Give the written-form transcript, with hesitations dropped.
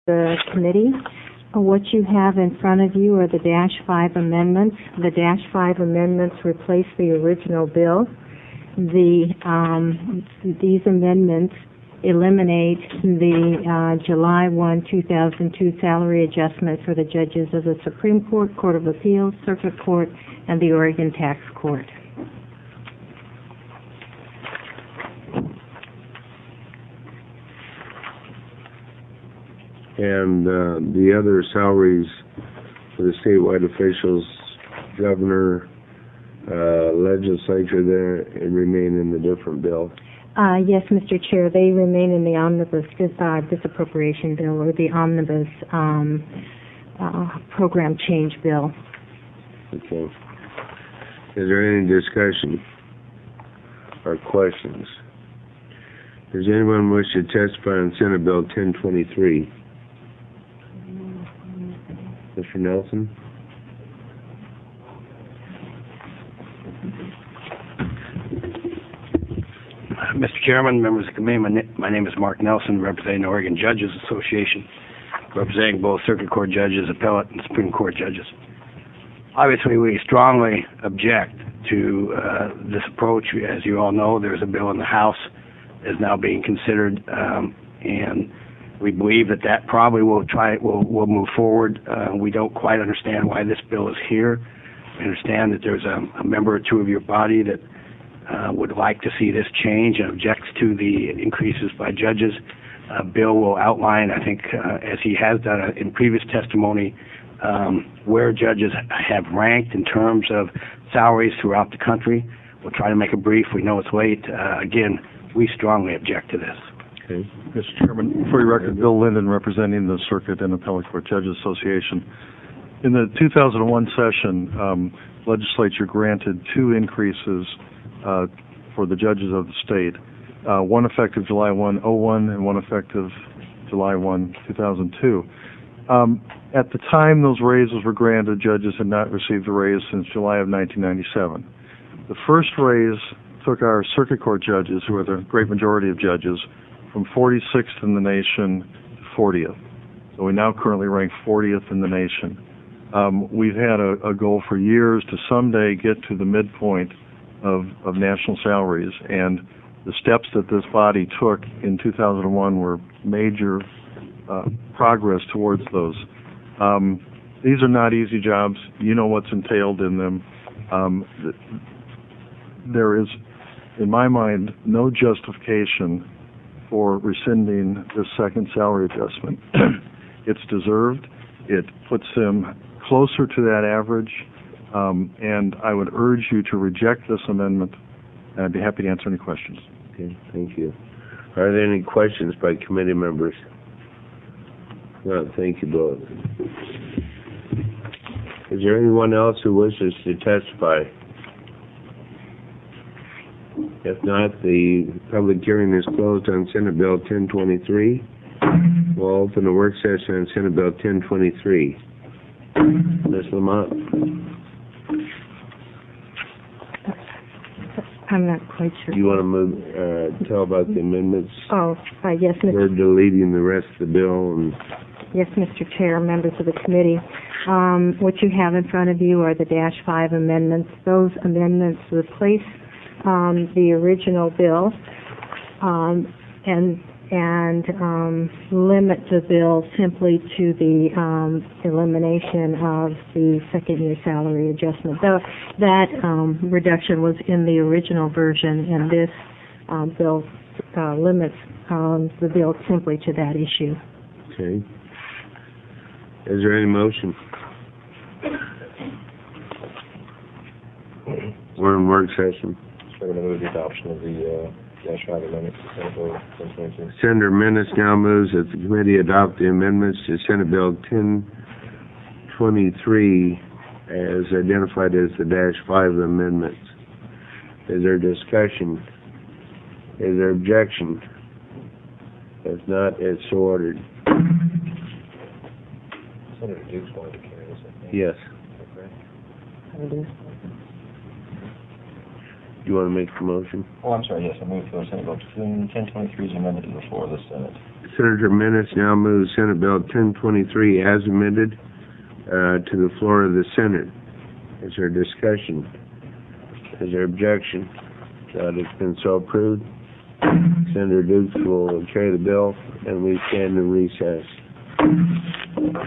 the committee. What you have in front of you are the -5 amendments. The -5 amendments replace the original bill. These amendments eliminate the July 1, 2002 salary adjustment for the judges of the Supreme Court, Court of Appeals, Circuit Court, and the Oregon Tax Court. And the other salaries for the statewide officials, governor, legislature there, and remain in the different bill? Yes, Mr. Chair, they remain in the omnibus disappropriation bill, or the omnibus program change bill. Okay. Is there any discussion or questions? Does anyone wish to testify on Senate Bill 1023? Mr. Nelson? Mr. Chairman, members of the committee, my name is Mark Nelson, representing the Oregon Judges Association, representing both Circuit Court judges, appellate, and Supreme Court judges. Obviously, we strongly object to this approach. As you all know, there's a bill in the House that is now being considered, and we believe that probably will move forward. We don't quite understand why this bill is here. We understand that there's a member or two of your body that would like to see this change and objects to the increases by judges. Bill will outline, I think, as he has done in previous testimony, where judges have ranked in terms of salaries throughout the country. We'll try to make it brief. We know it's late. Again, we strongly object to this. Okay. Mr. Chairman, for your record, Bill Linden, representing the Circuit and Appellate Court Judges Association. In the 2001 session, legislature granted 2 increases for the judges of the state, one effective July 1, 01, and one effective July 1, 2002. At the time those raises were granted, judges had not received a raise since July of 1997. The first raise took our Circuit Court judges, who are the great majority of judges, from 46th in the nation to 40th. So we now currently rank 40th in the nation. We've had a goal for years to someday get to the midpoint of national salaries, and the steps that this body took in 2001 were major progress towards those. These are not easy jobs. You know what's entailed in them. There is, in my mind, no justification for rescinding this second salary adjustment. It's deserved. It puts them closer to that average, and I would urge you to reject this amendment. I'd be happy to answer any questions. Okay, thank you. Are there any questions by committee members? No, thank you both. Is there anyone else who wishes to testify? If not, the public hearing is closed on Senate Bill 1023. We'll open the work session on Senate Bill 1023. Ms. Lamont. I'm not quite sure. You want to move, tell about the amendments? Oh, yes, Mr. We're deleting the rest of the bill. And Yes, Mr. Chair, members of the committee. What you have in front of you are the -5 amendments. Those amendments replace the original bill and limit the bill simply to the elimination of the second-year salary adjustment. That reduction was in the original version, and this bill limits the bill simply to that issue. okay. Is there any motion? We're in work session. We're going to move the adoption of the -5 amendments to Senate Bill 1023. Senator Menace now moves that the committee adopt the amendments to Senate Bill 1023 as identified as the -5 amendments. Is there discussion? Is there objection? If not, it's so ordered. Senator Dukes wanted to carry this, I think. Yes. Okay. Do you want to make the motion? Oh, I'm sorry, yes, I move for Senate Bill 1023 is amended to the floor of the Senate. Senator Menace now moves Senate Bill 1023 as amended to the floor of the Senate. Is there discussion? Is there objection? It's been so approved. Senator Dukes will carry the bill, and we stand in recess.